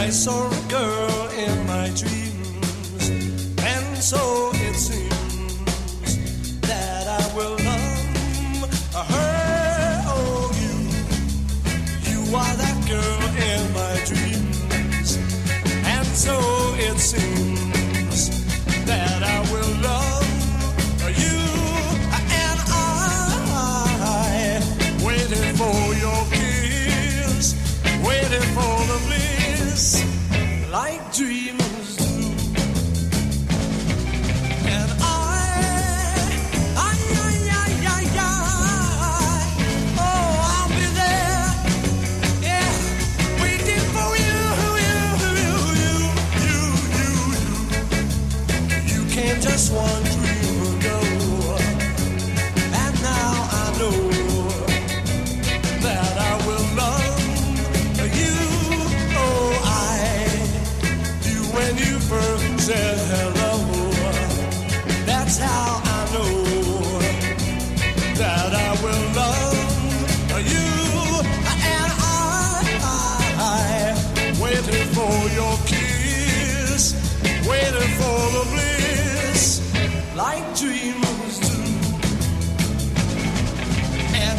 I saw a girl in my dreams, and so it seems that I will love her. Oh, you are that girl in my dreams, and so it seems that I will love you. And I waited for your kiss, waited for the bliss, like dreamers do. And oh, I'll be there, yeah, waiting for you. You came just one dream ago, and now I know that I will love you. Oh, when you first said hello, that's how I know that I will love you. And I waited for your kiss, waited for the bliss, like dreamers do. And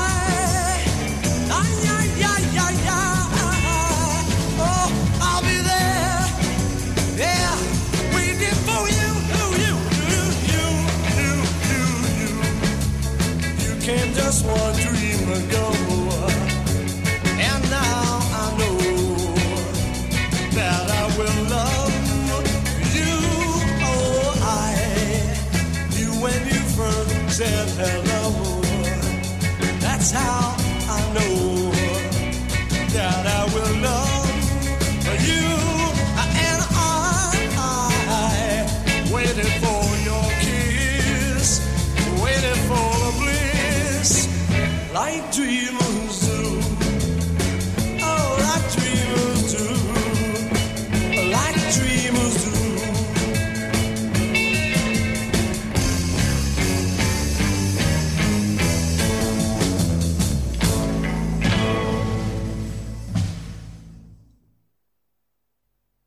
oh, I'll be there, yeah, waiting for you. You came just one dream ago, and now I know that I will love you. Oh, you when you first said hello, that's how I know that I will love you. And I waited for your kiss, waited for the bliss, like dreamers do. Oh, like dreamers.